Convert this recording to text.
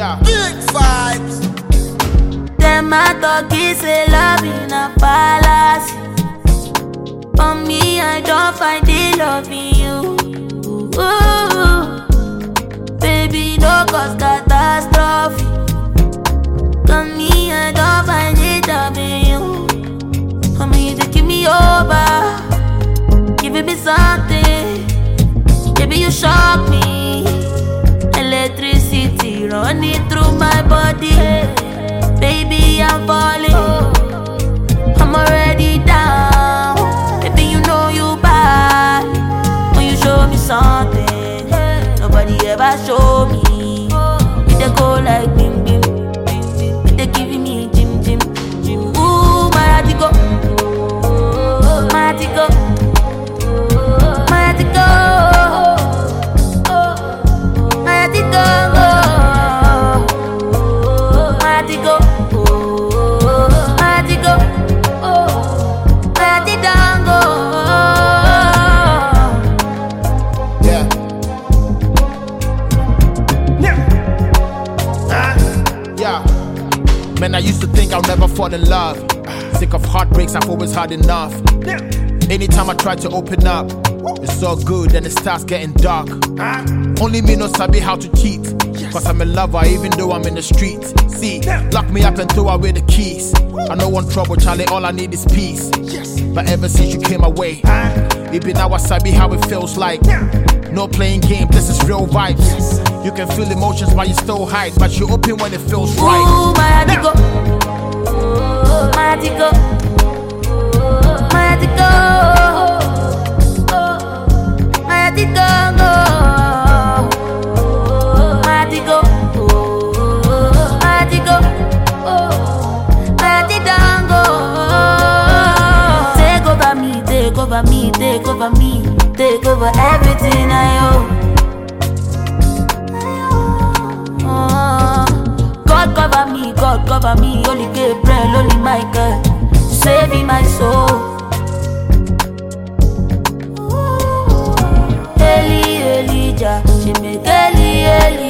Yeah, big vibes. Them my talkie say love in a palace. For me, I don't find the love in you. Ooh, baby, no cause catastrophe. Come me, I don't find it love in you. I mean, you give me over, giving me something. Baby, you shock me. Electricity running through my body. Baby, I'm falling. I'm already down. Baby, you know you bad. When you show me something nobody ever show me. They go like bim bim. They giving me jim jim. Ooh, my heart go. My heart go. My heart go. My heart go. My heart go. Man, I used to think I'll never fall in love. Sick of heartbreaks, I've always had enough. Anytime I try to open up, it's so good, then it starts getting dark. Only me no sabi how to cheat, cause I'm a lover even though I'm in the streets. See, lock me up and throw away the keys. I don't want trouble, Charlie, all I need is peace. But ever since you came away, even now I sabi how it feels like. No playing games, this is real vibes. You can feel emotions but you still hide, but you open when it feels right. Ooh, my heart go. My heart go. My heart go. My heart go. My heart go. My heart go. My heart go. Take over me, take over me, take over me, take over everything I own. God cover me, Holy Gabriel, Holy Michael, saving my soul. Eli, Elijah, she make Eli,